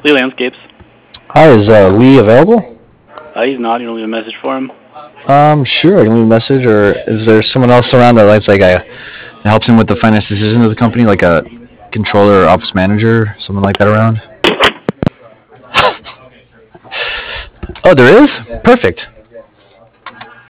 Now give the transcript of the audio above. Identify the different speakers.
Speaker 1: Lee Landscapes.
Speaker 2: Hi, is Lee available?
Speaker 1: He's not. You don't leave a message for him.
Speaker 2: Sure, I can leave a message, or is there someone else around that helps him with the finance decisions of the company, like a controller or office manager, someone like that around? Oh, there is? Perfect.